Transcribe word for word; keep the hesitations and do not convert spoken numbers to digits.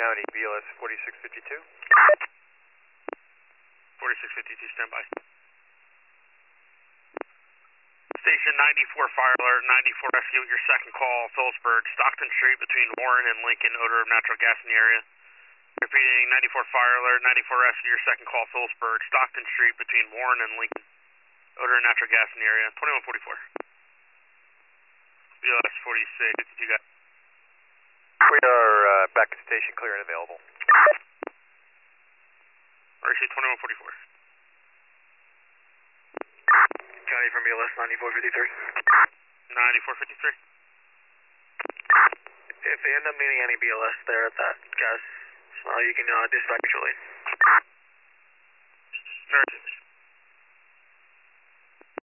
County, B L S forty-six fifty-two. forty-six fifty-two, standby. Station ninety-four, fire alert, ninety-four rescue with your second call, Phillipsburg, Stockton Street between Warren and Lincoln, odor of natural gas in the area. Repeating, ninety-four fire alert, ninety-four rescue, your second call, Phillipsburg, Stockton Street between Warren and Lincoln, odor of natural gas in the area, twenty-one forty-four. B L S forty-six fifty-two, got. We are uh, back to station, clear and available. R C twenty-one forty-four. County from B L S ninety-four fifty-three. ninety-four fifty-three. If they end up needing any B L S there at that gas smell, you can uh, dispatch Julie.